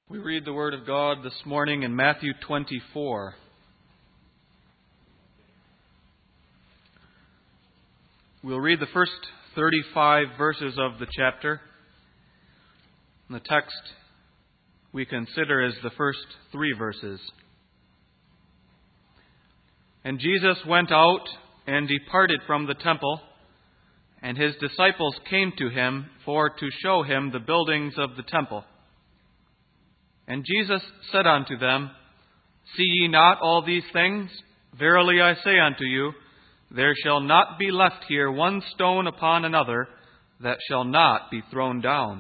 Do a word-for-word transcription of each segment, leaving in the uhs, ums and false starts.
We read the Word of God this morning in Matthew twenty-four. We'll read the first thirty-five verses of the chapter. And the text we consider is the first three verses. And Jesus went out and departed from the temple, and his disciples came to him for to show him the buildings of the temple. And Jesus said unto them, See ye not all these things? Verily I say unto you, there shall not be left here one stone upon another that shall not be thrown down.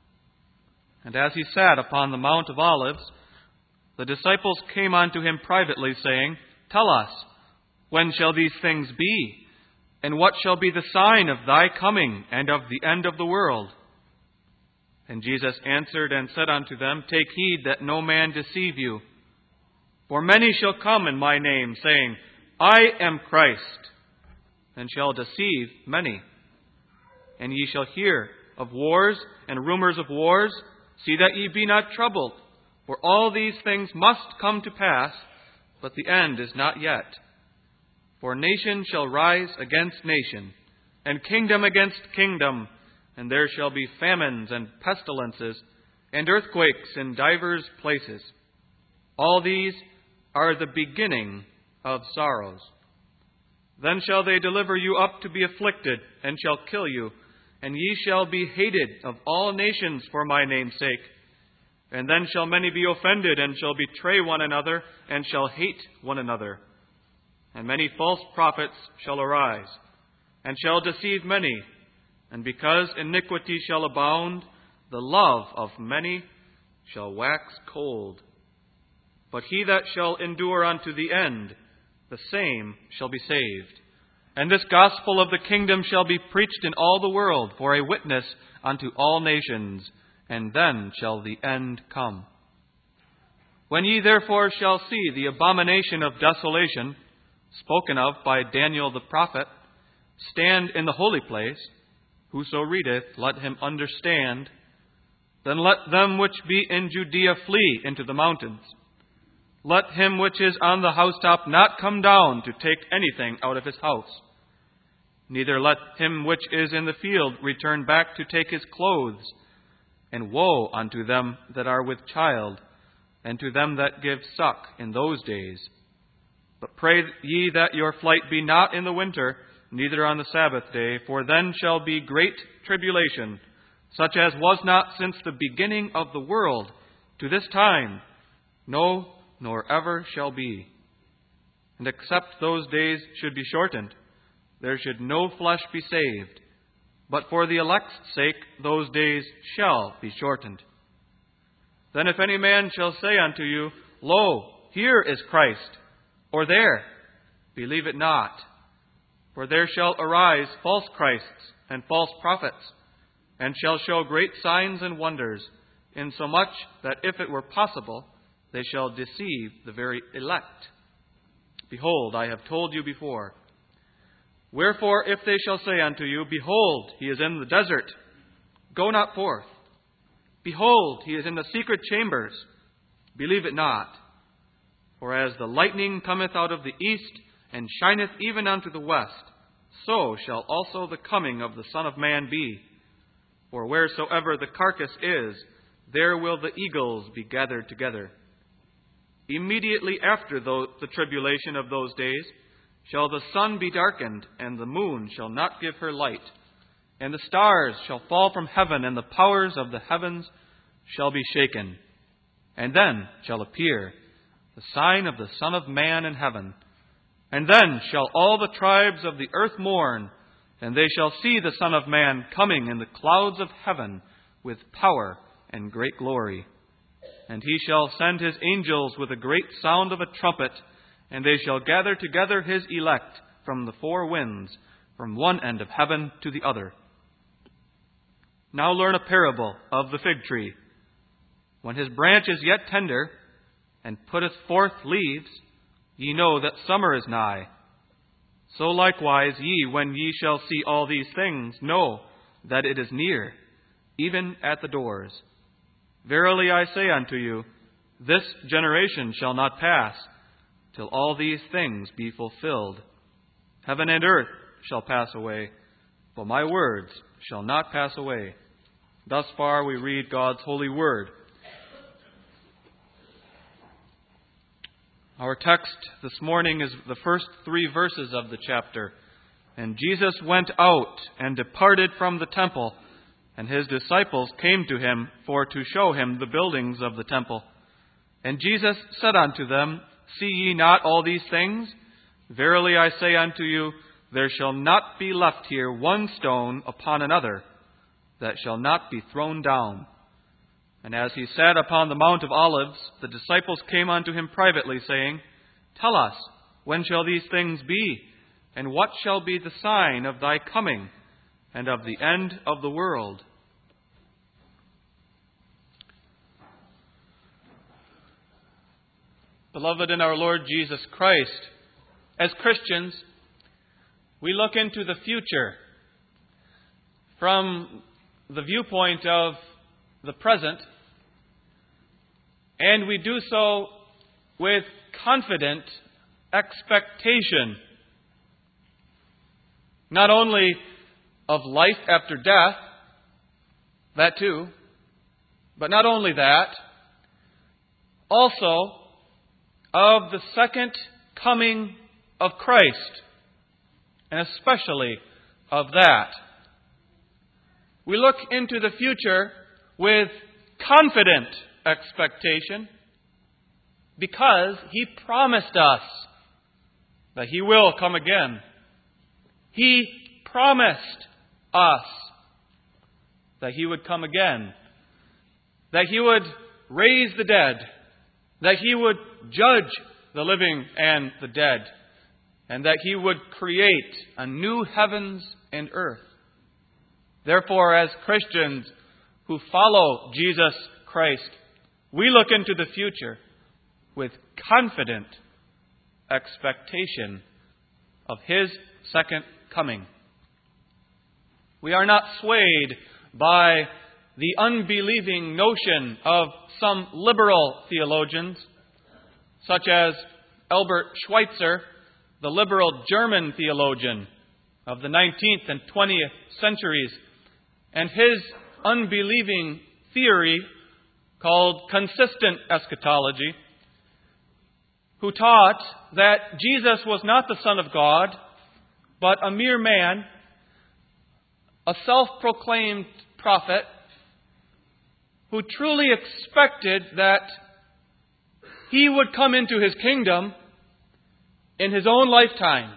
And as he sat upon the Mount of Olives, the disciples came unto him privately, saying, Tell us, when shall these things be? And what shall be the sign of thy coming and of the end of the world? And Jesus answered and said unto them, Take heed that no man deceive you. For many shall come in my name, saying, I am Christ, and shall deceive many. And ye shall hear of wars and rumors of wars. See that ye be not troubled, for all these things must come to pass, but the end is not yet. For nation shall rise against nation, and kingdom against kingdom, and there shall be famines and pestilences, and earthquakes in divers places. All these are the beginning of sorrows. Then shall they deliver you up to be afflicted, and shall kill you, and ye shall be hated of all nations for my name's sake. And then shall many be offended, and shall betray one another, and shall hate one another. And many false prophets shall arise, and shall deceive many. And because iniquity shall abound, the love of many shall wax cold. But he that shall endure unto the end, the same shall be saved. And this gospel of the kingdom shall be preached in all the world for a witness unto all nations, and then shall the end come. When ye therefore shall see the abomination of desolation, spoken of by Daniel the prophet, stand in the holy place, whoso readeth, let him understand. Then let them which be in Judea flee into the mountains. Let him which is on the housetop not come down to take anything out of his house. Neither let him which is in the field return back to take his clothes. And woe unto them that are with child, and to them that give suck in those days. But pray ye that your flight be not in the winter, neither on the Sabbath day, for then shall be great tribulation, such as was not since the beginning of the world to this time, no, nor ever shall be. And except those days should be shortened, there should no flesh be saved. But for the elect's sake those days shall be shortened. Then if any man shall say unto you, Lo, here is Christ, or there, believe it not. For there shall arise false Christs and false prophets, and shall show great signs and wonders, insomuch that if it were possible, they shall deceive the very elect. Behold, I have told you before. Wherefore, if they shall say unto you, Behold, he is in the desert, go not forth. Behold, he is in the secret chambers, believe it not. For as the lightning cometh out of the east, and shineth even unto the west, so shall also the coming of the Son of Man be. For wheresoever the carcass is, there will the eagles be gathered together. Immediately after the tribulation of those days, shall the sun be darkened, and the moon shall not give her light, and the stars shall fall from heaven, and the powers of the heavens shall be shaken. And then shall appear the sign of the Son of Man in heaven. And then shall all the tribes of the earth mourn, and they shall see the Son of Man coming in the clouds of heaven with power and great glory. And he shall send his angels with a great sound of a trumpet, and they shall gather together his elect from the four winds, from one end of heaven to the other. Now learn a parable of the fig tree. When his branch is yet tender, and putteth forth leaves, ye know that summer is nigh. So likewise ye, when ye shall see all these things, know that it is near, even at the doors. Verily I say unto you, this generation shall not pass till all these things be fulfilled. Heaven and earth shall pass away, but my words shall not pass away. Thus far we read God's holy word. Our text this morning is the first three verses of the chapter. And Jesus went out and departed from the temple, and his disciples came to him for to show him the buildings of the temple. And Jesus said unto them, See ye not all these things? Verily I say unto you, there shall not be left here one stone upon another that shall not be thrown down. And as he sat upon the Mount of Olives, the disciples came unto him privately, saying, Tell us, when shall these things be? And what shall be the sign of thy coming and of the end of the world? Beloved in our Lord Jesus Christ, as Christians, we look into the future from the viewpoint of the present, and we do so with confident expectation, not only of life after death, that too, but not only that, also of the second coming of Christ, and especially of that. We look into the future with confident expectation because He promised us that He will come again. He promised us that He would come again, that He would raise the dead, that He would judge the living and the dead, and that He would create a new heavens and earth. Therefore, as Christians who follow Jesus Christ, we look into the future with confident expectation of His second coming. We are not swayed by the unbelieving notion of some liberal theologians, such as Albert Schweitzer, the liberal German theologian of the nineteenth and twentieth centuries, and his unbelieving theory called consistent eschatology, who taught that Jesus was not the Son of God, but a mere man, a self-proclaimed prophet, who truly expected that He would come into His kingdom in His own lifetime,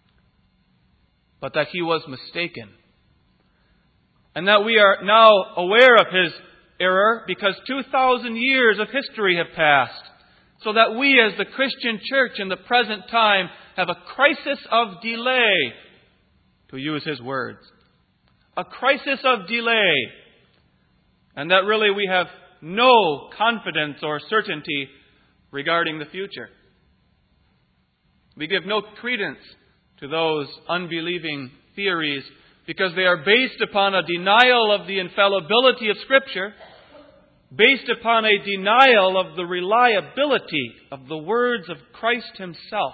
but that he was mistaken. And that we are now aware of his error because two thousand years of history have passed, so that we as the Christian church in the present time have a crisis of delay, to use his words. A crisis of delay. And that really we have no confidence or certainty regarding the future. We give no credence to those unbelieving theories because they are based upon a denial of the infallibility of Scripture, based upon a denial of the reliability of the words of Christ Himself.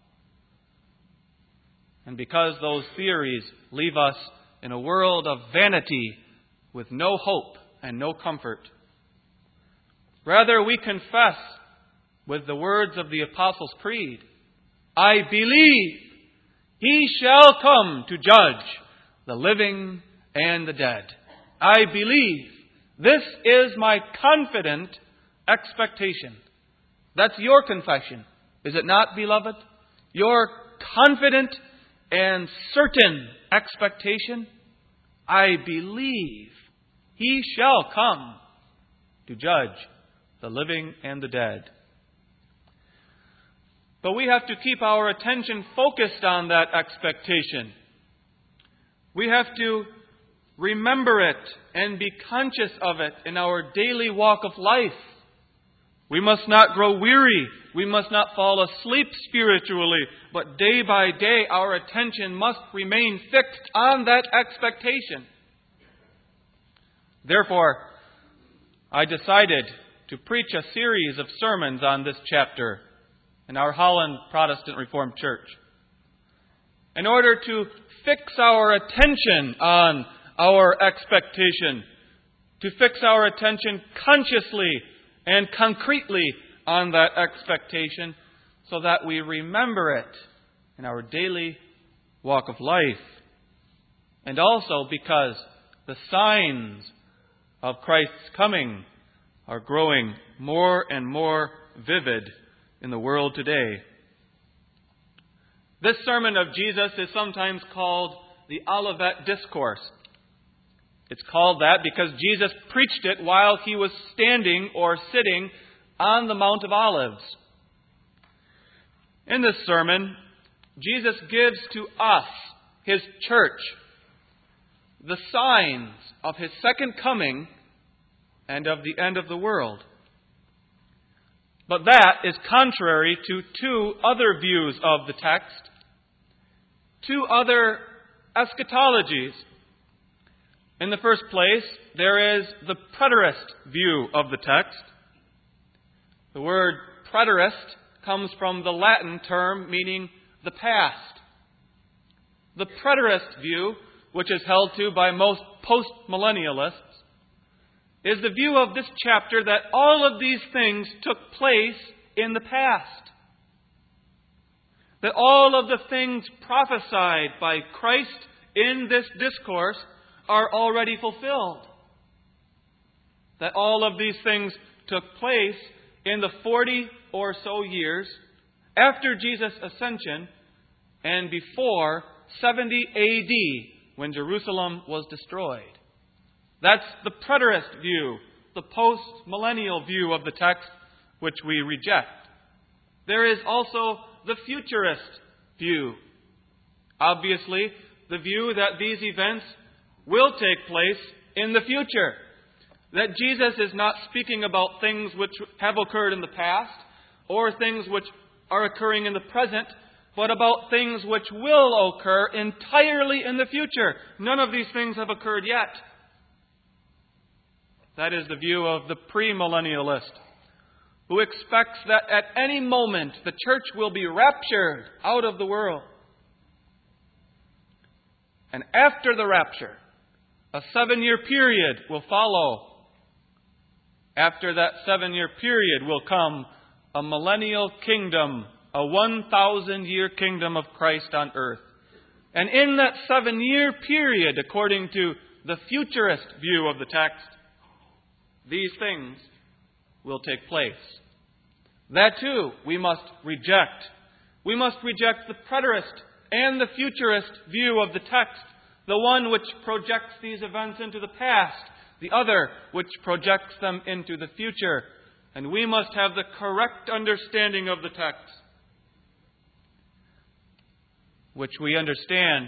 And because those theories leave us in a world of vanity with no hope and no comfort. Rather, we confess with the words of the Apostles' Creed, I believe He shall come to judge the living and the dead. I believe. This is my confident expectation. That's your confession. Is it not, beloved? Your confident and certain expectation. I believe He shall come to judge the living and the dead. But we have to keep our attention focused on that expectation. We have to remember it and be conscious of it in our daily walk of life. We must not grow weary. We must not fall asleep spiritually. But day by day, our attention must remain fixed on that expectation. Therefore, I decided to preach a series of sermons on this chapter in our Holland Protestant Reformed Church, in order to fix our attention on our expectation, to fix our attention consciously and concretely on that expectation, so that we remember it in our daily walk of life. And also because the signs of Christ's coming are growing more and more vivid in the world today. This sermon of Jesus is sometimes called the Olivet Discourse. It's called that because Jesus preached it while he was standing or sitting on the Mount of Olives. In this sermon, Jesus gives to us, his church, the signs of his second coming and of the end of the world. But that is contrary to two other views of the text, two other eschatologies. In the first place, there is the preterist view of the text. The word preterist comes from the Latin term meaning the past. The preterist view, which is held to by most postmillennialists, is the view of this chapter that all of these things took place in the past. That all of the things prophesied by Christ in this discourse are already fulfilled. That all of these things took place in the forty or so years after Jesus' ascension and before seventy A D, when Jerusalem was destroyed. That's the preterist view, the post-millennial view of the text, which we reject. There is also the futurist view. Obviously, the view that these events will take place in the future. That Jesus is not speaking about things which have occurred in the past or things which are occurring in the present, but about things which will occur entirely in the future. None of these things have occurred yet. That is the view of the premillennialist, who expects that at any moment the church will be raptured out of the world. And after the rapture, a seven-year period will follow. After that seven-year period will come a millennial kingdom, a one thousand year kingdom of Christ on earth. And in that seven-year period, according to the futurist view of the text, these things will take place. That too we must reject. We must reject the preterist and the futurist view of the text, the one which projects these events into the past, the other which projects them into the future. And we must have the correct understanding of the text, which we understand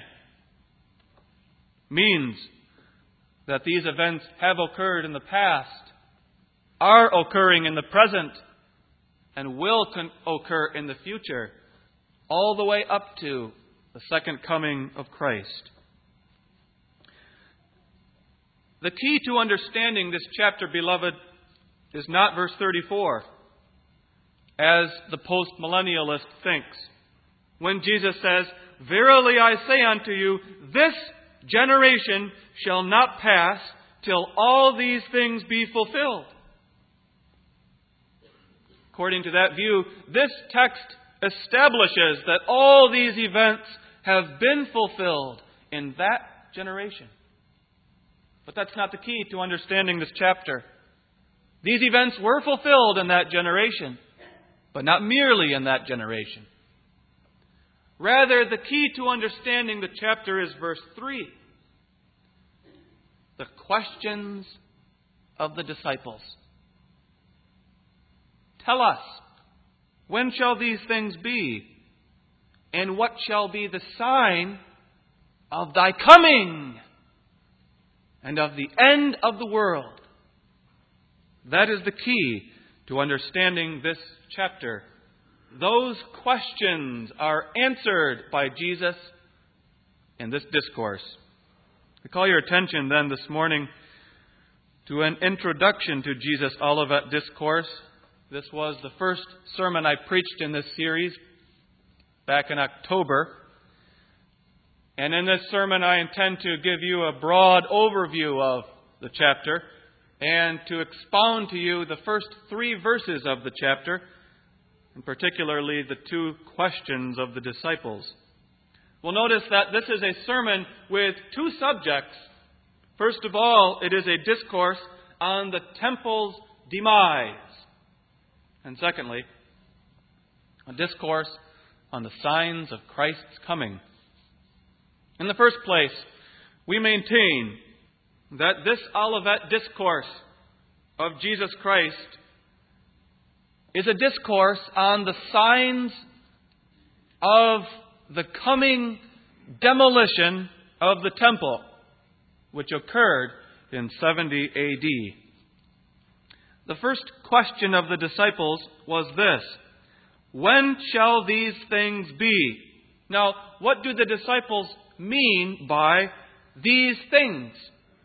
means that these events have occurred in the past, are occurring in the present, and will con- occur in the future, all the way up to the second coming of Christ. The key to understanding this chapter, beloved, is not verse thirty-four, as the postmillennialist thinks, when Jesus says, "Verily I say unto you, this generation shall not pass till all these things be fulfilled." According to that view, this text establishes that all these events have been fulfilled in that generation. But that's not the key to understanding this chapter. These events were fulfilled in that generation, but not merely in that generation. Rather, the key to understanding the chapter is verse three. The questions of the disciples. Tell us, when shall these things be? And what shall be the sign of thy coming and of the end of the world? That is the key to understanding this chapter. Those questions are answered by Jesus in this discourse. I call your attention then this morning to an introduction to Jesus' Olivet Discourse. This was the first sermon I preached in this series back in October. And in this sermon I intend to give you a broad overview of the chapter and to expound to you the first three verses of the chapter, and particularly the two questions of the disciples. We'll notice that this is a sermon with two subjects. First of all, it is a discourse on the temple's demise. And secondly, a discourse on the signs of Christ's coming. In the first place, we maintain that this Olivet Discourse of Jesus Christ is a discourse on the signs of the coming demolition of the temple, which occurred in seventy A D. The first question of the disciples was this: when shall these things be? Now, what do the disciples mean by these things?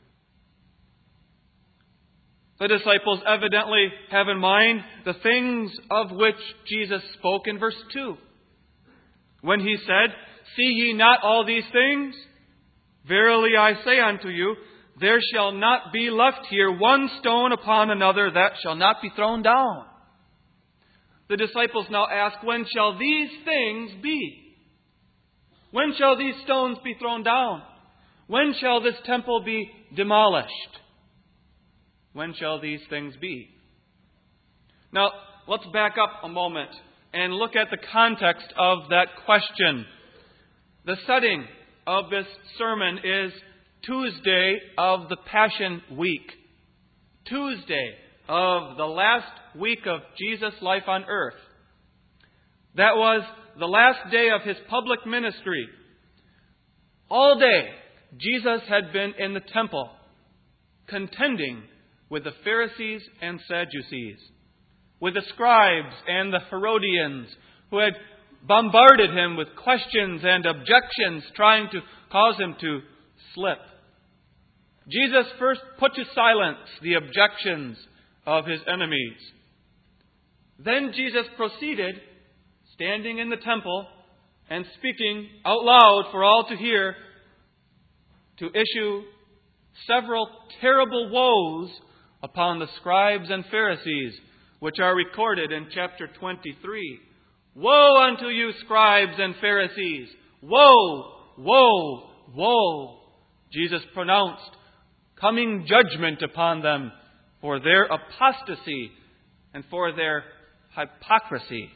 The disciples evidently have in mind the things of which Jesus spoke in verse two. When he said, "See ye not all these things? Verily I say unto you, there shall not be left here one stone upon another that shall not be thrown down." The disciples now ask, when shall these things be? When shall these stones be thrown down? When shall this temple be demolished? When shall these things be? Now, let's back up a moment and look at the context of that question. The setting of this sermon is Tuesday of the Passion Week. Tuesday of the last week of Jesus' life on earth. That was the last day of his public ministry. All day, Jesus had been in the temple, contending with the Pharisees and Sadducees, with the scribes and the Herodians, who had bombarded him with questions and objections, trying to cause him to slip. Jesus first put to silence the objections of his enemies. Then Jesus proceeded, standing in the temple and speaking out loud for all to hear, to issue several terrible woes upon the scribes and Pharisees, which are recorded in chapter twenty-three. Woe unto you, scribes and Pharisees! Woe, woe, woe! Jesus pronounced coming judgment upon them for their apostasy and for their hypocrisy.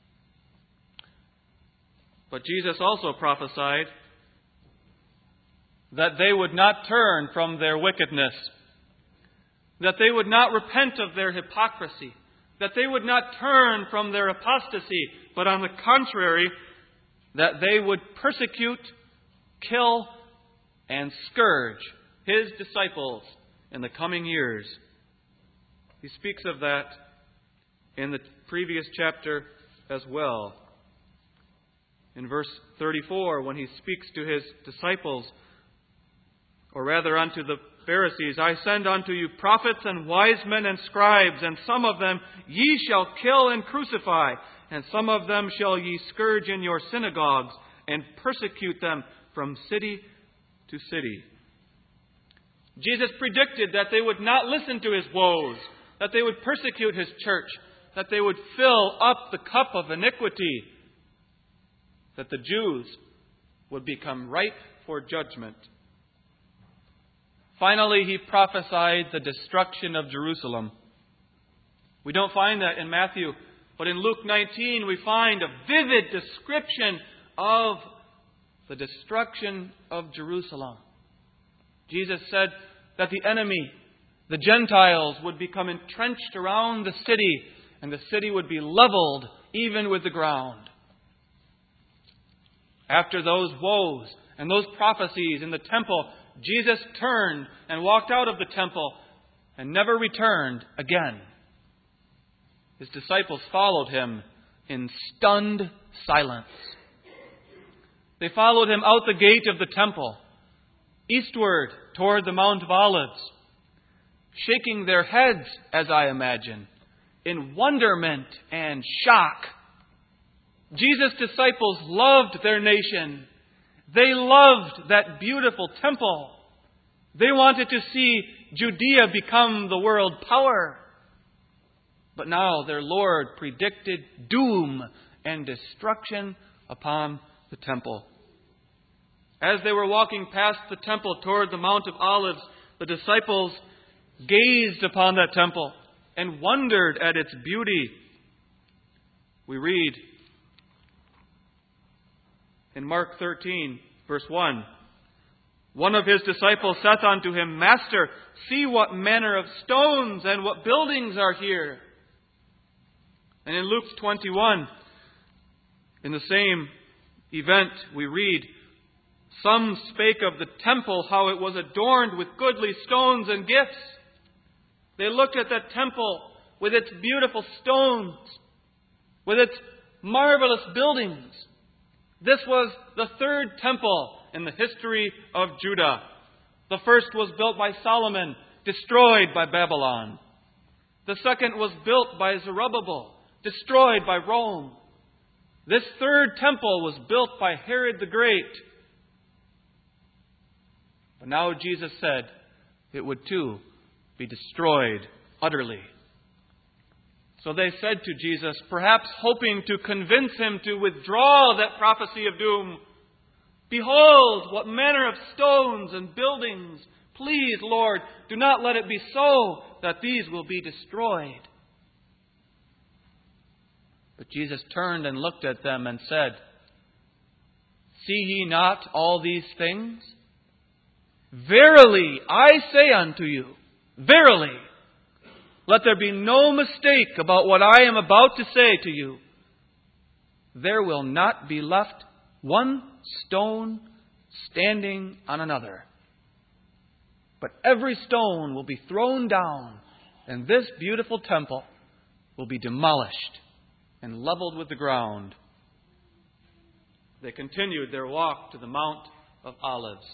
But Jesus also prophesied that they would not turn from their wickedness, that they would not repent of their hypocrisy, that they would not turn from their apostasy, but on the contrary, that they would persecute, kill, and scourge his disciples in the coming years. He speaks of that in the previous chapter as well. In verse thirty-four, when he speaks to his disciples, or rather unto the Pharisees, "I send unto you prophets and wise men and scribes, and some of them ye shall kill and crucify, and some of them shall ye scourge in your synagogues, and persecute them from city to city." Jesus predicted that they would not listen to his woes, that they would persecute his church, that they would fill up the cup of iniquity, that the Jews would become ripe for judgment. Finally, he prophesied the destruction of Jerusalem. We don't find that in Matthew, but in Luke nineteen we find a vivid description of the destruction of Jerusalem. Jesus said that the enemy, the Gentiles, would become entrenched around the city, and the city would be leveled even with the ground. After those woes and those prophecies in the temple, Jesus turned and walked out of the temple and never returned again. His disciples followed him in stunned silence. They followed him out the gate of the temple, eastward toward the Mount of Olives. shaking their heads, as I imagine, in wonderment and shock. Jesus' disciples loved their nation. They loved that beautiful temple. They wanted to see Judea become the world power. But now their Lord predicted doom and destruction upon the temple. As they were walking past the temple toward the Mount of Olives, the disciples gazed upon that temple and wondered at its beauty. We read in Mark thirteen, verse one, one of his disciples saith unto him, Master, see what manner of stones and what buildings are here. And in Luke twenty-one, in the same event, we read, some spake of the temple, how it was adorned with goodly stones and gifts. They looked at that temple with its beautiful stones, with its marvelous buildings. This was the third temple in the history of Judah. The first was built by Solomon, destroyed by Babylon. The second was built by Zerubbabel, destroyed by Rome. This third temple was built by Herod the Great. But now Jesus said it would too be destroyed utterly. So they said to Jesus, perhaps hoping to convince him to withdraw that prophecy of doom, Behold, what manner of stones and buildings. Please, Lord, do not let it be so that these will be destroyed. But Jesus turned and looked at them and said, See ye not all these things? Verily, I say unto you, verily, let there be no mistake about what I am about to say to you. There will not be left one stone standing on another, but every stone will be thrown down, and this beautiful temple will be demolished and leveled with the ground. They continued their walk to the Mount of Olives.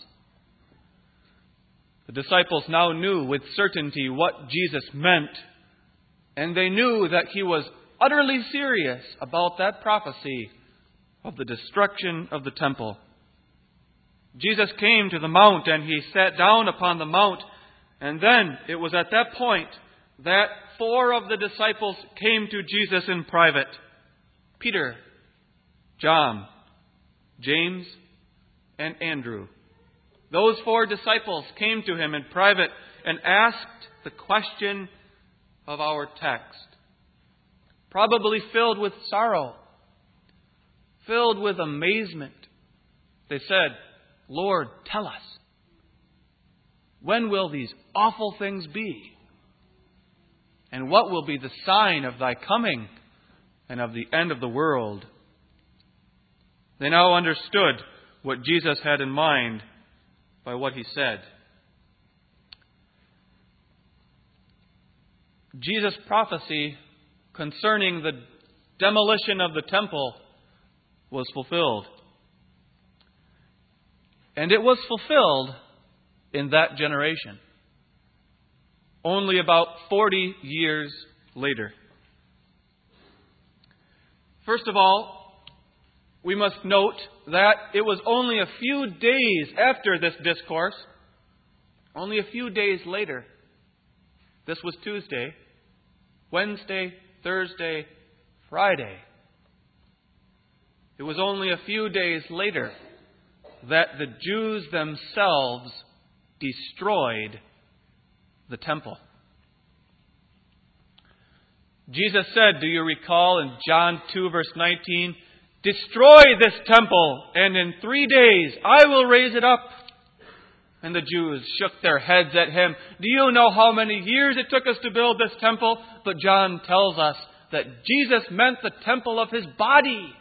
The disciples now knew with certainty what Jesus meant, and they knew that he was utterly serious about that prophecy of the destruction of the temple. Jesus came to the mount and he sat down upon the mount, and then it was at that point that four of the disciples came to Jesus in private. Peter, John, James, and Andrew. Those four disciples came to him in private and asked the question of our text, probably filled with sorrow, filled with amazement. They said, Lord, tell us, when will these awful things be? And what will be the sign of thy coming and of the end of the world? They now understood what Jesus had in mind by what he said. Jesus' prophecy concerning the demolition of the temple was fulfilled. And it was fulfilled in that generation. Only about forty years later. First of all, we must note that it was only a few days after this discourse, only a few days later. This was Tuesday, Wednesday, Thursday, Friday. It was only a few days later that the Jews themselves destroyed the temple. Jesus said, do you recall in John two verse nineteen, Destroy this temple, and in three days I will raise it up. And the Jews shook their heads at him. Do you know how many years it took us to build this temple? But John tells us that Jesus meant the temple of his body.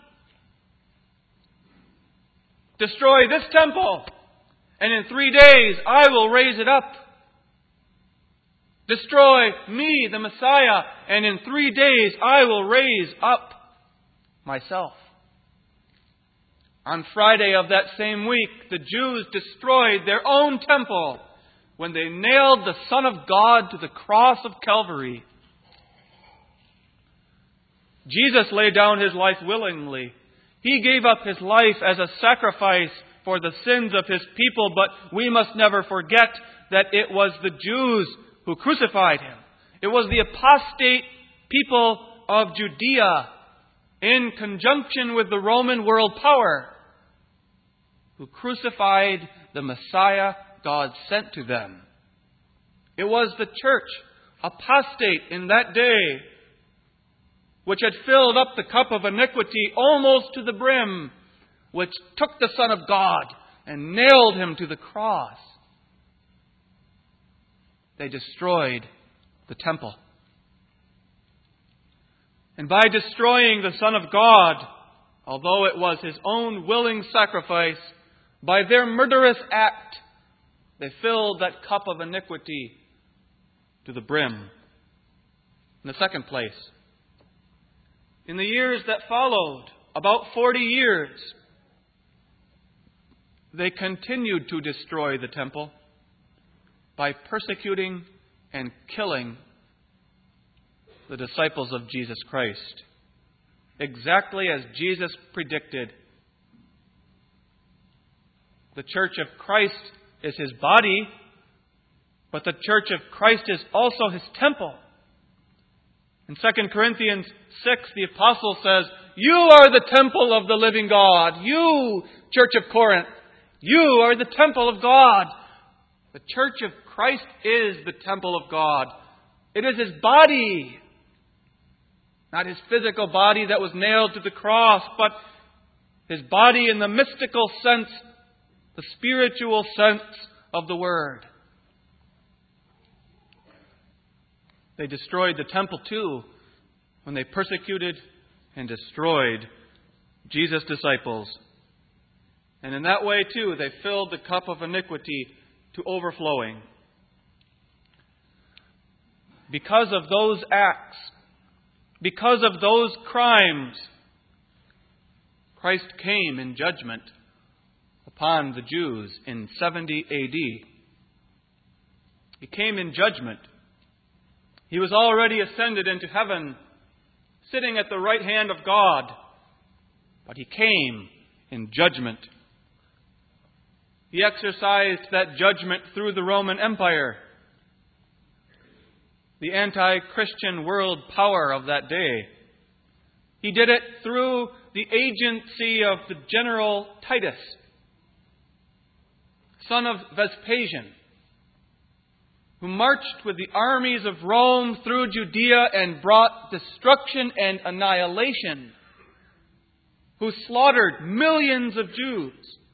Destroy this temple, and in three days I will raise it up. Destroy me, the Messiah, and in three days I will raise up myself. On Friday of that same week, the Jews destroyed their own temple when they nailed the Son of God to the cross of Calvary. Jesus laid down His life willingly. He gave up His life as a sacrifice for the sins of His people, but we must never forget that it was the Jews who crucified Him. It was the apostate people of Judea, in conjunction with the Roman world power, who crucified the Messiah God sent to them. It was the church, apostate in that day, which had filled up the cup of iniquity almost to the brim, which took the Son of God and nailed Him to the cross. They destroyed the temple. And by destroying the Son of God, although it was His own willing sacrifice, by their murderous act, they filled that cup of iniquity to the brim. In the second place, in the years that followed, about forty years, they continued to destroy the temple by persecuting and killing the disciples of Jesus Christ, exactly as Jesus predicted. The church of Christ is His body, but the church of Christ is also His temple. In Second Corinthians six, the apostle says, "You are the temple of the living God. You, church of Corinth, you are the temple of God." The church of Christ is the temple of God. It is His body. Not His physical body that was nailed to the cross, but His body in the mystical sense, the spiritual sense of the word. They destroyed the temple too when they persecuted and destroyed Jesus' disciples. And in that way too, they filled the cup of iniquity to overflowing. Because of those acts, because of those crimes, Christ came in judgment upon the Jews in seventy A D. He came in judgment. He was already ascended into heaven, sitting at the right hand of God. But He came in judgment. He exercised that judgment through the Roman Empire, the anti-Christian world power of that day. He did it through the agency of the general Titus, son of Vespasian, who marched with the armies of Rome through Judea and brought destruction and annihilation, who slaughtered millions of Jews,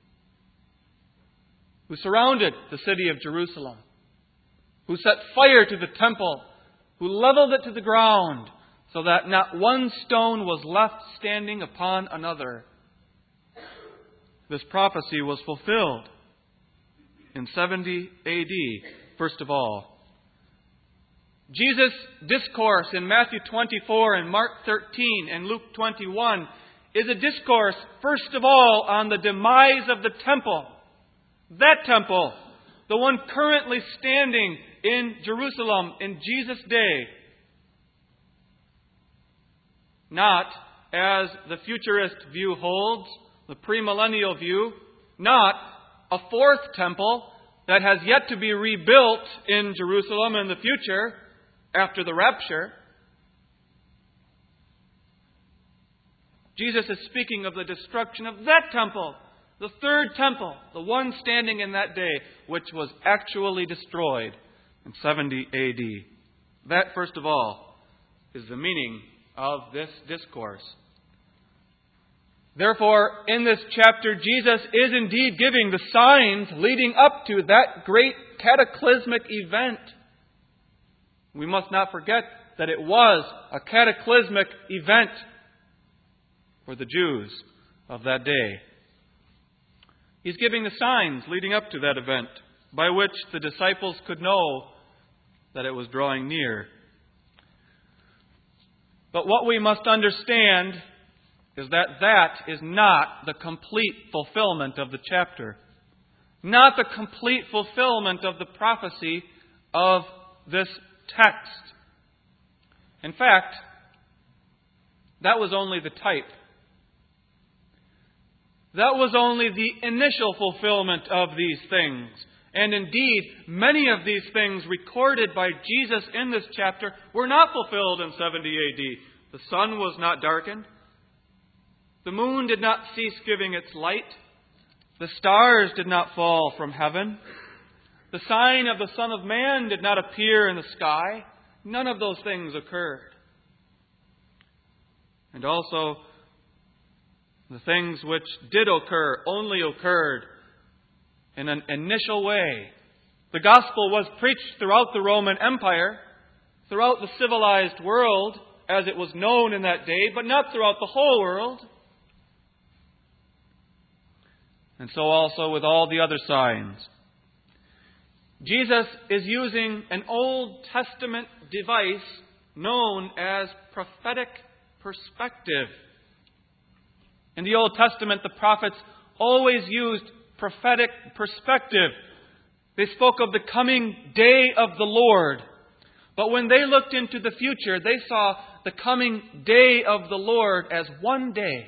who surrounded the city of Jerusalem, who set fire to the temple, who leveled it to the ground so that not one stone was left standing upon another. This prophecy was fulfilled in seventy A D, first of all. Jesus' discourse in Matthew twenty-four and Mark thirteen and Luke twenty-one is a discourse, first of all, on the demise of the temple. That temple, the one currently standing in Jerusalem in Jesus' day. Not, as the futurist view holds, the premillennial view, not a fourth temple that has yet to be rebuilt in Jerusalem in the future after the rapture. Jesus is speaking of the destruction of that temple, the third temple, the one standing in that day, which was actually destroyed in seventy A D. That, first of all, is the meaning of this discourse. Therefore, in this chapter, Jesus is indeed giving the signs leading up to that great cataclysmic event. We must not forget that it was a cataclysmic event for the Jews of that day. He's giving the signs leading up to that event by which the disciples could know that it was drawing near. But what we must understand is that that is not the complete fulfillment of the chapter. not the complete fulfillment of the prophecy of this text. In fact, that was only the type. That was only the initial fulfillment of these things. And indeed, many of these things recorded by Jesus in this chapter were not fulfilled in seventy A D. The sun was not darkened. The moon did not cease giving its light. The stars did not fall from heaven. The sign of the Son of Man did not appear in the sky. None of those things occurred. And also, the things which did occur only occurred in an initial way. The gospel was preached throughout the Roman Empire, throughout the civilized world, as it was known in that day, but not throughout the whole world. And so also with all the other signs. Jesus is using an Old Testament device known as prophetic perspective. In the Old Testament, the prophets always used prophetic perspective. They spoke of the coming day of the Lord. But when they looked into the future, they saw the coming day of the Lord as one day.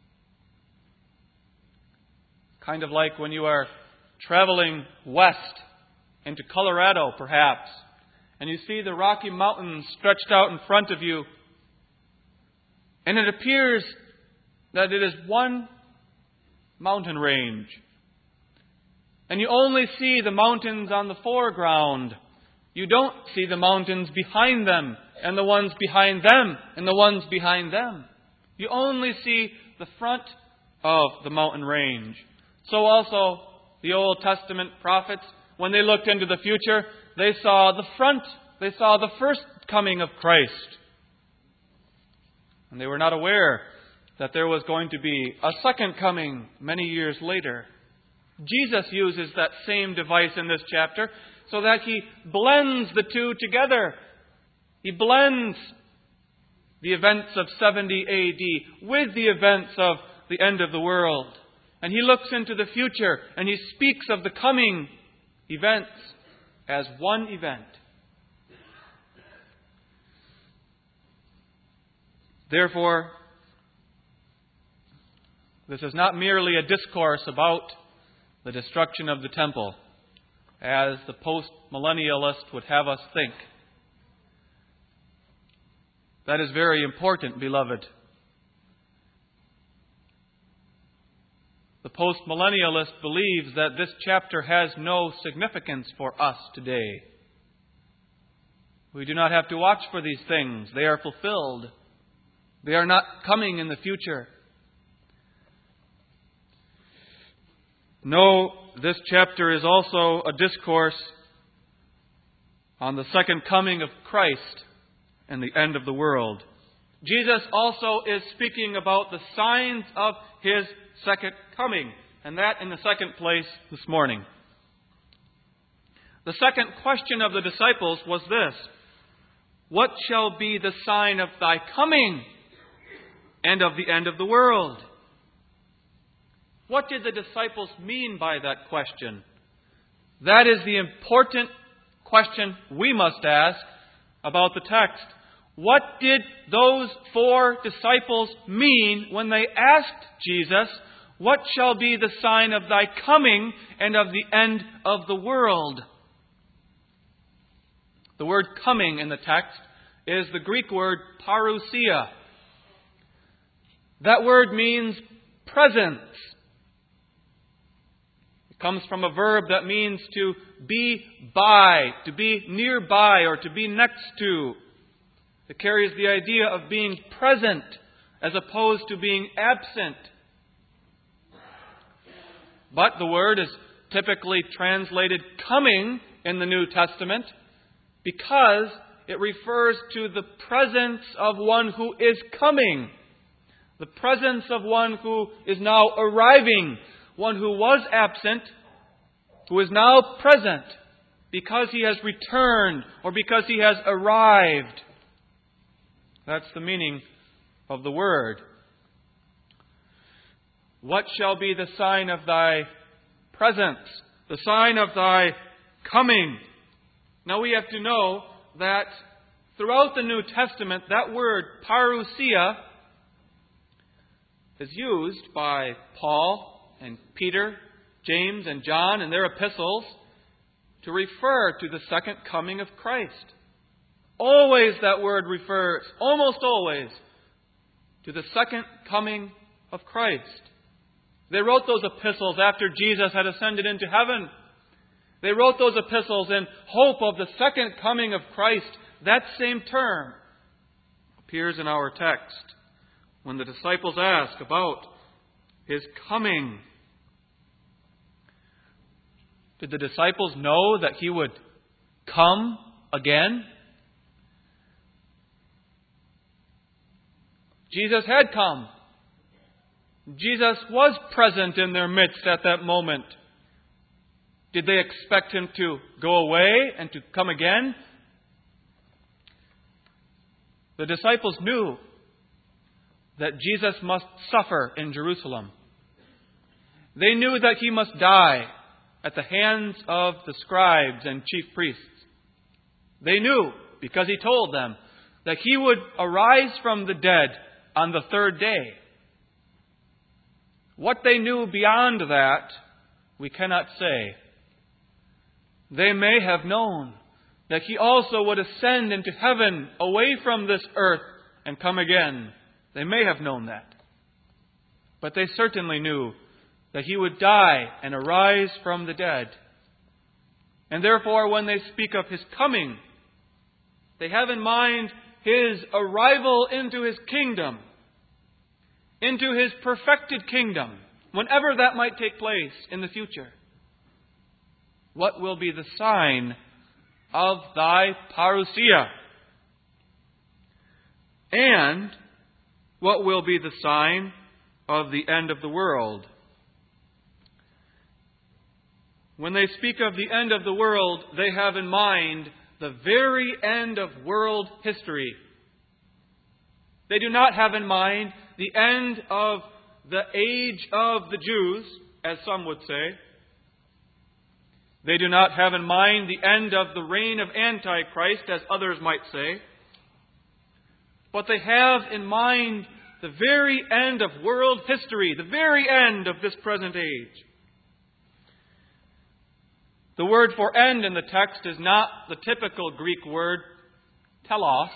Kind of like when you are traveling west into Colorado, perhaps, and you see the Rocky Mountains stretched out in front of you, and it appears that it is one mountain range. And you only see the mountains on the foreground. You don't see the mountains behind them, and the ones behind them, and the ones behind them. You only see the front of the mountain range. So also, the Old Testament prophets, when they looked into the future, they saw the front, they saw the first coming of Christ. And they were not aware that there was going to be a second coming many years later. Jesus uses that same device in this chapter so that He blends the two together. He blends the events of seventy A D with the events of the end of the world. And He looks into the future and He speaks of the coming events as one event. Therefore, this is not merely a discourse about the destruction of the temple, as the post-millennialist would have us think. That is very important, beloved. The post-millennialist believes that this chapter has no significance for us today. We do not have to watch for these things. They are fulfilled. They are not coming in the future. No, this chapter is also a discourse on the second coming of Christ and the end of the world. Jesus also is speaking about the signs of His second coming, and that in the second place this morning. The second question of the disciples was this: what shall be the sign of thy coming and of the end of the world? What did the disciples mean by that question? That is the important question we must ask about the text. What did those four disciples mean when they asked Jesus, what shall be the sign of thy coming and of the end of the world? The word coming in the text is the Greek word parousia. That word means presence. It comes from a verb that means to be by, to be nearby, or to be next to. It carries the idea of being present as opposed to being absent. But the word is typically translated coming in the New Testament because it refers to the presence of one who is coming. The presence of one who is now arriving. One who was absent, who is now present because he has returned or because he has arrived. That's the meaning of the word. What shall be the sign of thy presence? The sign of thy coming. Now we have to know that throughout the New Testament, that word parousia is used by Paul and Peter, James and John in their epistles to refer to the second coming of Christ. Always that word refers, almost always, to the second coming of Christ. They wrote those epistles after Jesus had ascended into heaven. They wrote those epistles in hope of the second coming of Christ. That same term appears in our text when the disciples ask about His coming. Did the disciples know that He would come again? Jesus had come. Jesus was present in their midst at that moment. Did they expect Him to go away and to come again? The disciples knew that Jesus must suffer in Jerusalem. They knew that He must die at the hands of the scribes and chief priests. They knew, because He told them, that He would arise from the dead on the third day. What they knew beyond that, we cannot say. They may have known that He also would ascend into heaven away from this earth and come again. They may have known that. But they certainly knew that He would die and arise from the dead. And therefore, when they speak of His coming, they have in mind His arrival into His kingdom, into His perfected kingdom, whenever that might take place in the future. What will be the sign of thy parousia? And what will be the sign of the end of the world? When they speak of the end of the world, they have in mind the very end of world history. They do not have in mind the end of the age of the Jews, as some would say. They do not have in mind the end of the reign of Antichrist, as others might say. But they have in mind the very end of world history, the very end of this present age. The word for end in the text is not the typical Greek word telos,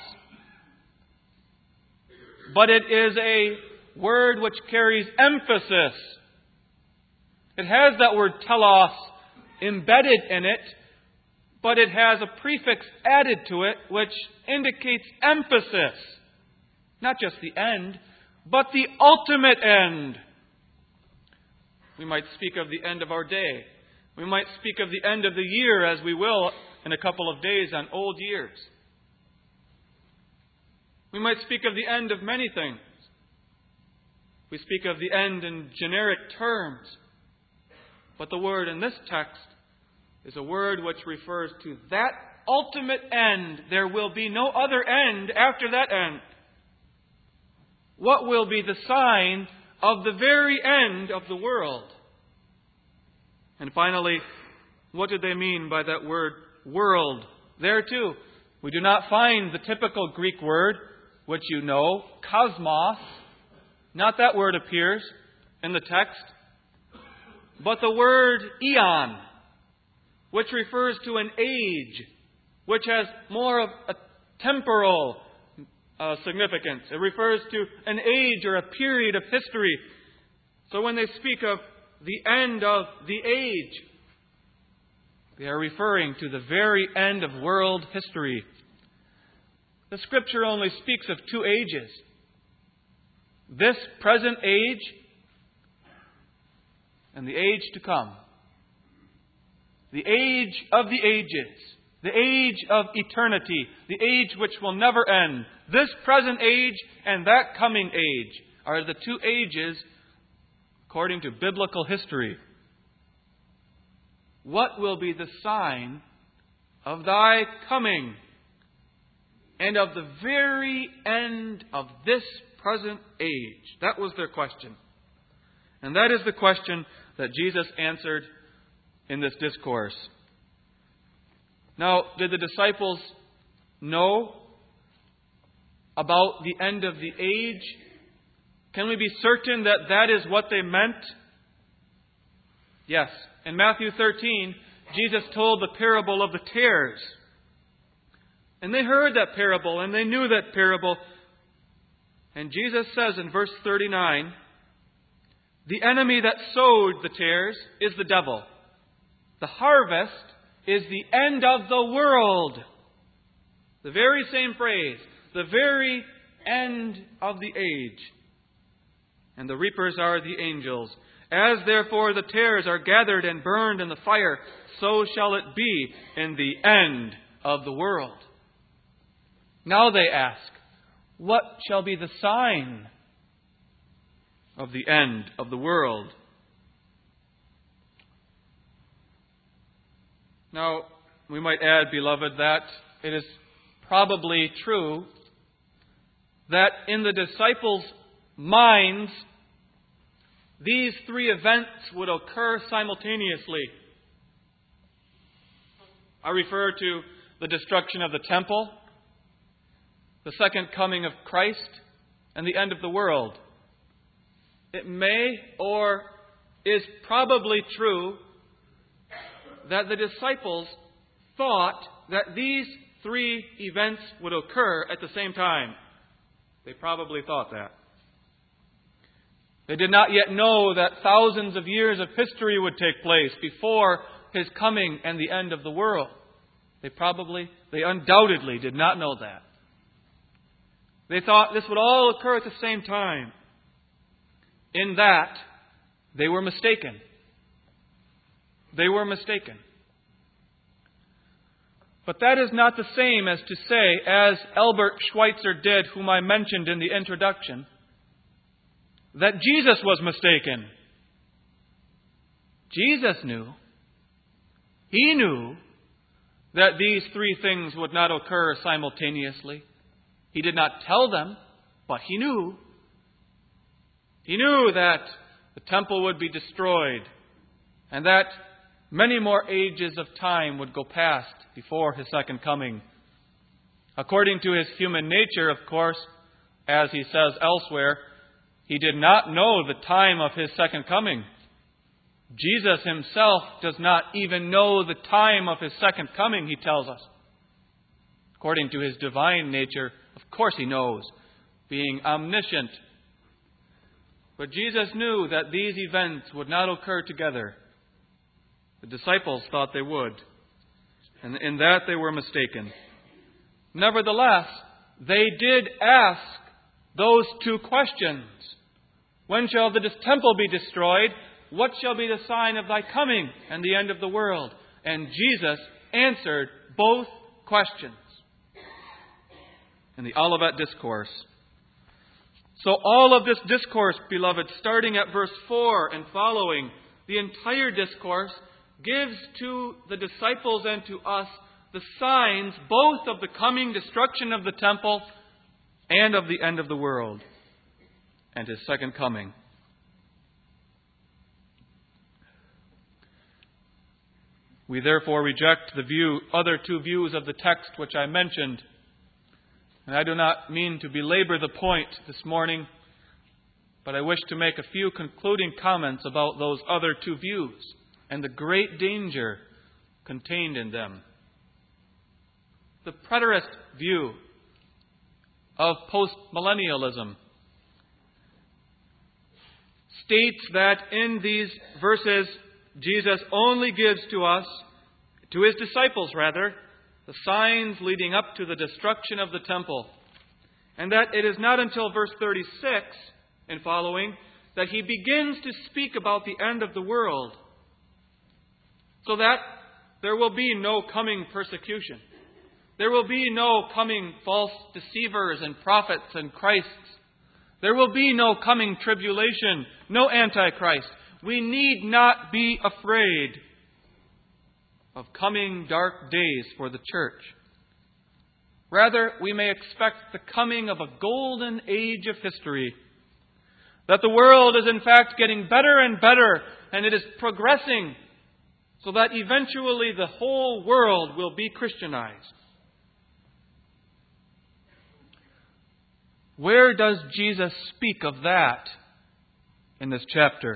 but it is a word which carries emphasis. It has that word telos embedded in it, but it has a prefix added to it which indicates emphasis. Not just the end, but the ultimate end. We might speak of the end of our day. We might speak of the end of the year, as we will in a couple of days on old years. We might speak of the end of many things. We speak of the end in generic terms. But the word in this text is a word which refers to that ultimate end. There will be no other end after that end. What will be the sign of the very end of the world? And finally, what do they mean by that word world? There too, we do not find the typical Greek word, which you know, cosmos. Not that word appears in the text, but the word eon, which refers to an age, which has more of a temporal uh, significance. It refers to an age or a period of history. So when they speak of the end of the age, they are referring to the very end of world history. The Scripture only speaks of two ages. This present age and the age to come. The age of the ages. The age of eternity. The age which will never end. This present age and that coming age are the two ages according to biblical history. What will be the sign of thy coming and of the very end of this present age? That was their question. And that is the question that Jesus answered in this discourse. Now, did the disciples know about the end of the age? Can we be certain that that is what they meant? Yes. In Matthew thirteen, Jesus told the parable of the tares. And they heard that parable, and they knew that parable. And Jesus says in verse thirty-nine, the enemy that sowed the tares is the devil. The harvest is the end of the world. The very same phrase. The very end of the age. And the reapers are the angels. As therefore the tares are gathered and burned in the fire, so shall it be in the end of the world. Now they ask, what shall be the sign of the end of the world? Now, we might add, beloved, that it is probably true that in the disciples' minds, these three events would occur simultaneously. I refer to the destruction of the temple, the second coming of Christ, and the end of the world. It may or is probably true that the disciples thought that these three events would occur at the same time. They probably thought that. They did not yet know that thousands of years of history would take place before His coming and the end of the world. They probably, they undoubtedly did not know that. They thought this would all occur at the same time. In that, they were mistaken. They were mistaken. But that is not the same as to say, as Albert Schweitzer did, whom I mentioned in the introduction, that Jesus was mistaken. Jesus knew. He knew that these three things would not occur simultaneously. He did not tell them, but He knew. He knew that the temple would be destroyed and that many more ages of time would go past before His second coming. According to His human nature, of course, as He says elsewhere, He did not know the time of His second coming. Jesus Himself does not even know the time of His second coming, He tells us. According to His divine nature, of course He knows, being omniscient. But Jesus knew that these events would not occur together. The disciples thought they would, and in that they were mistaken. Nevertheless, they did ask those two questions. When shall the temple be destroyed? What shall be the sign of Thy coming and the end of the world? And Jesus answered both questions in the Olivet Discourse. So all of this discourse, beloved, starting at verse four and following, the entire discourse gives to the disciples and to us the signs both of the coming destruction of the temple and of the end of the world and His second coming. We therefore reject the view, other two views of the text which I mentioned. And I do not mean to belabor the point this morning, but I wish to make a few concluding comments about those other two views and the great danger contained in them. The preterist view of postmillennialism states that in these verses, Jesus only gives to us, to His disciples rather, the signs leading up to the destruction of the temple. And that it is not until verse thirty-six and following that He begins to speak about the end of the world. So that there will be no coming persecution. There will be no coming false deceivers and prophets and Christs. There will be no coming tribulation, no Antichrist. We need not be afraid of coming dark days for the church. Rather, we may expect the coming of a golden age of history. That the world is in fact getting better and better, and it is progressing so that eventually the whole world will be Christianized. Where does Jesus speak of that in this chapter?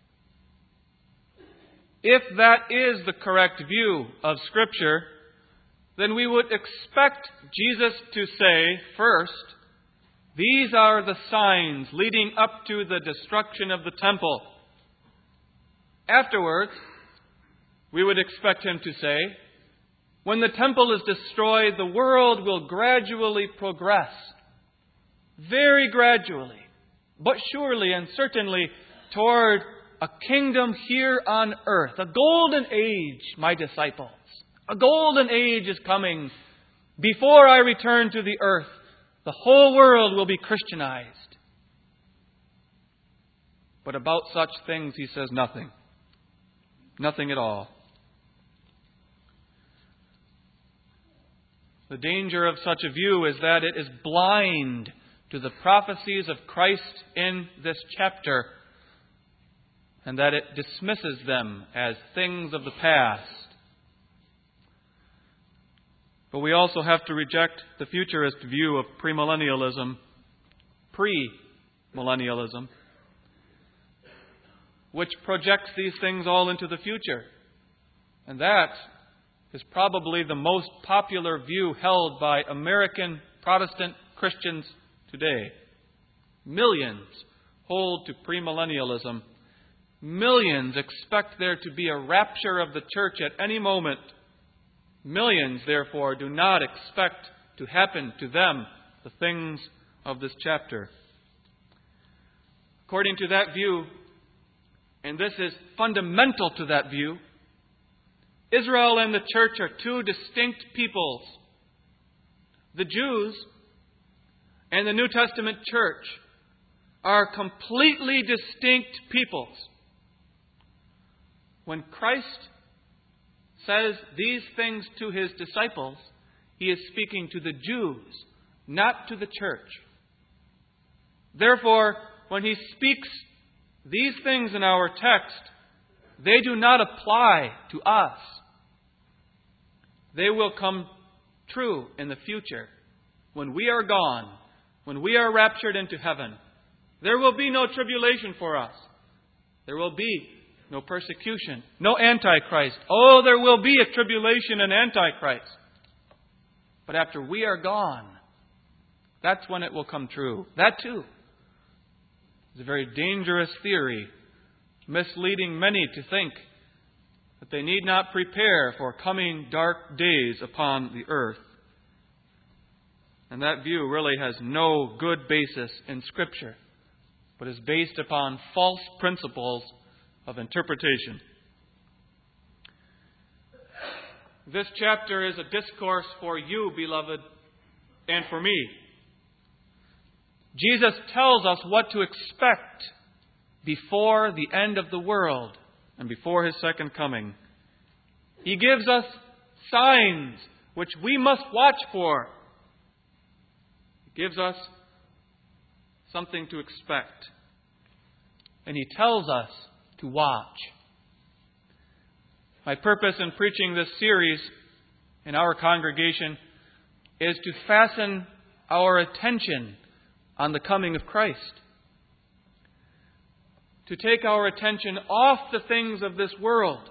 If that is the correct view of Scripture, then we would expect Jesus to say, first, these are the signs leading up to the destruction of the temple. Afterwards, we would expect him to say, when the temple is destroyed, the world will gradually progress. Very gradually, but surely and certainly toward a kingdom here on earth. A golden age, my disciples. A golden age is coming. Before I return to the earth, the whole world will be Christianized. But about such things he says nothing. Nothing at all. The danger of such a view is that it is blind to the prophecies of Christ in this chapter, and that it dismisses them as things of the past. But we also have to reject the futurist view of premillennialism, pre-millennialism, which projects these things all into the future. And that is probably the most popular view held by American Protestant Christians today. Millions hold to premillennialism. Millions expect there to be a rapture of the church at any moment. Millions, therefore, do not expect to happen to them the things of this chapter. According to that view, and this is fundamental to that view, Israel and the church are two distinct peoples. The Jews and the New Testament church are completely distinct peoples. When Christ says these things to his disciples, he is speaking to the Jews, not to the church. Therefore, when he speaks these things in our text, they do not apply to us. They will come true in the future. When we are gone, when we are raptured into heaven, there will be no tribulation for us. There will be no persecution, no Antichrist. Oh, there will be a tribulation and Antichrist. But after we are gone, that's when it will come true. That too is a very dangerous theory, misleading many to think that they need not prepare for coming dark days upon the earth. And that view really has no good basis in Scripture, but is based upon false principles of interpretation. This chapter is a discourse for you, beloved, and for me. Jesus tells us what to expect before the end of the world and before His second coming. He gives us signs which we must watch for. He gives us something to expect. And He tells us to watch. My purpose in preaching this series in our congregation is to fasten our attention on the coming of Christ. To take our attention off the things of this world.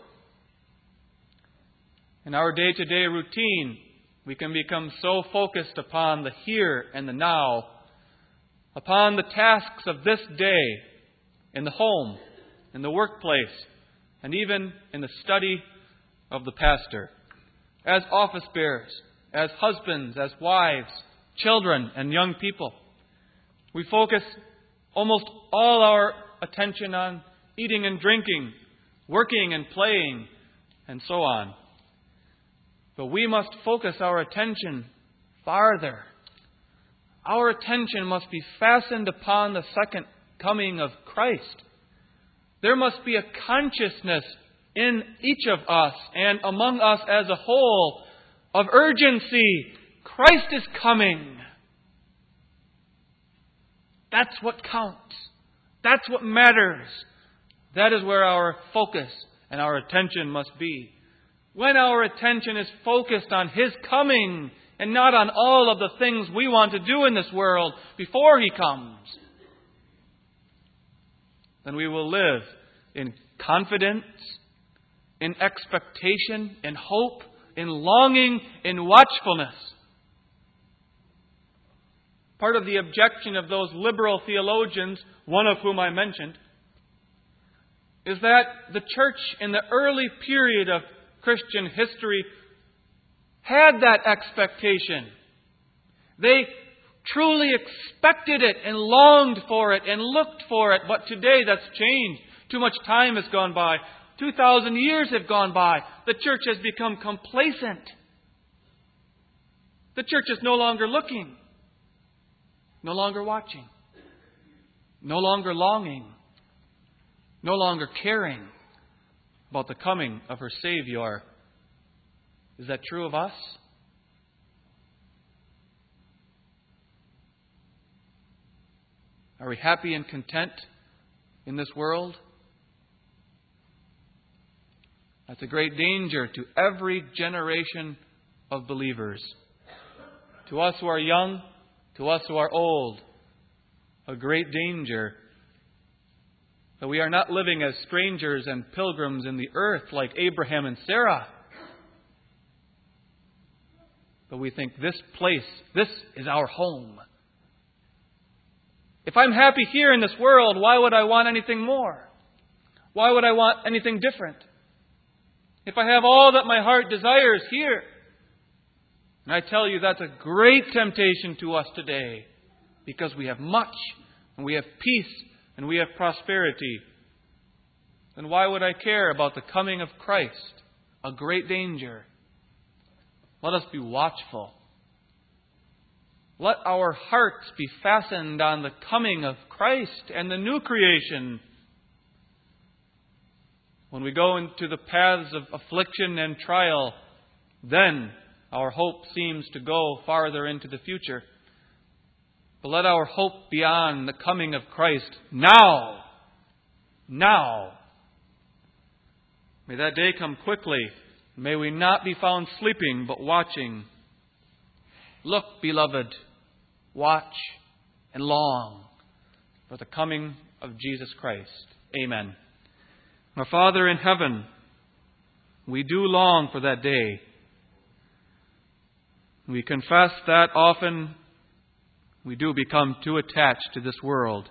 In our day-to-day routine, we can become so focused upon the here and the now, upon the tasks of this day, in the home, in the workplace, and even in the study of the pastor. As office bearers, as husbands, as wives, children, and young people, we focus almost all our attention on eating and drinking, working and playing, and so on. But we must focus our attention farther. Our attention must be fastened upon the second coming of Christ. There must be a consciousness in each of us and among us as a whole of urgency. Christ is coming. That's what counts. That's what matters. That is where our focus and our attention must be. When our attention is focused on His coming and not on all of the things we want to do in this world before He comes, then we will live in confidence, in expectation, in hope, in longing, in watchfulness. Part of the objection of those liberal theologians, one of whom I mentioned, is that the church in the early period of Christian history had that expectation. They truly expected it and longed for it and looked for it. But today that's changed. Too much time has gone by. Two thousand years have gone by. The church has become complacent. The church is no longer looking. No longer watching. No longer longing. No longer caring about the coming of her Savior. Is that true of us? Are we happy and content in this world? That's a great danger to every generation of believers. To us who are young, to us who are old, a great danger that we are not living as strangers and pilgrims in the earth like Abraham and Sarah. But we think this place, this is our home. If I'm happy here in this world, why would I want anything more? Why would I want anything different? If I have all that my heart desires here. And I tell you, that's a great temptation to us today. Because we have much, and we have peace, and we have prosperity. Then why would I care about the coming of Christ? A great danger. Let us be watchful. Let our hearts be fastened on the coming of Christ and the new creation. When we go into the paths of affliction and trial, then our hope seems to go farther into the future. But let our hope be on the coming of Christ now. Now. May that day come quickly. May we not be found sleeping, but watching. Look, beloved, watch and long for the coming of Jesus Christ. Amen. Our Father in heaven, we do long for that day. We confess that often we do become too attached to this world,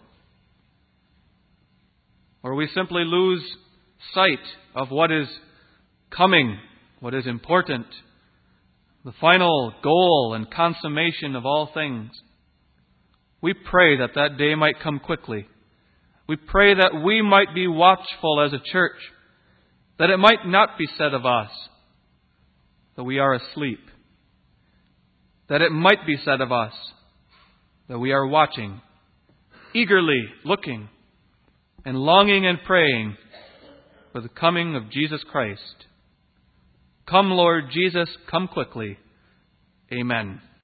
or we simply lose sight of what is coming, what is important, the final goal and consummation of all things. We pray that that day might come quickly. We pray that we might be watchful as a church, that it might not be said of us that we are asleep, that it might be said of us that we are watching, eagerly looking and longing and praying for the coming of Jesus Christ. Come, Lord Jesus, come quickly. Amen.